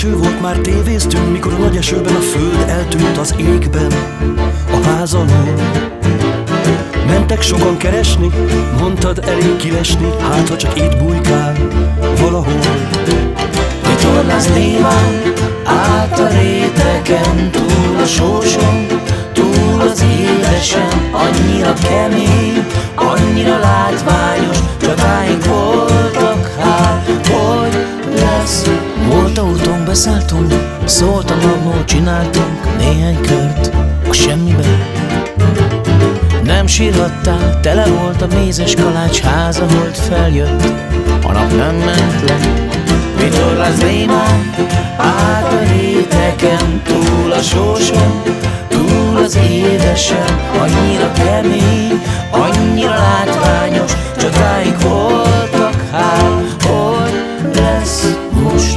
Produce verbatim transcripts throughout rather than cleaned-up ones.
eső volt, már tévéztünk, mikor a nagy esőben a föld eltűnt az égben, a házalól. Mentek sokan keresni, mondtad elég kilesni, hát ha csak itt bujkál valahol. Vitorláz némán át a réteken, túl a sóson, túl az édesen. Annyira kemény, annyira látványos csatáink voltak, hát hogy lesz. Volt autónk, beszálltunk, szólt a magnó, csináltunk néhány kört a semmiben. Nem sírhattál, tele volt a mézes kalács ház, aholt feljött, a nap nem ment le. Vitorláz némán át a réteken, túl a sóson, túl az édesen. Annyira kemény, annyira látványos csatáink voltak, hát hogy lesz most.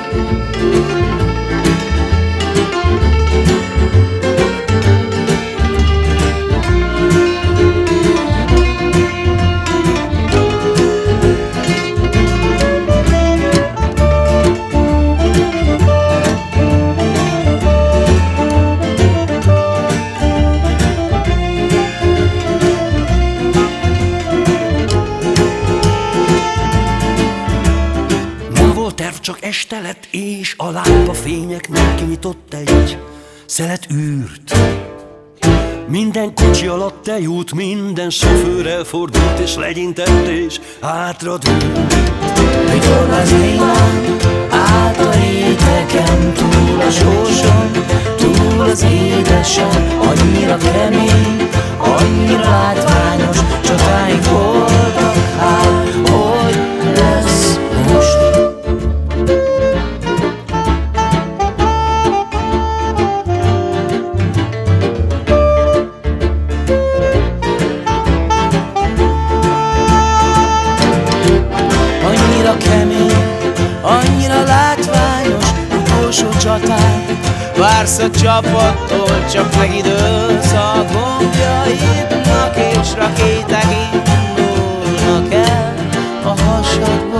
Csak este lett, és a lámpafényeknek kinyitott egy szelet űrt. Minden kocsi alatt eljut, minden sofőr elfordult, és legyintett, és hátradőlt. Vitorláz némán át a réteken, túl a sóson, túl az édesen. Annyira kemény, annyira látványos csatáink voltak, hát hogy lesz most. Annyira kemény, annyira látványos utolsó csatát vársz a csapattól, csak megidőlsz a gombjaidnak, és rakéták indulnak el a hasadból.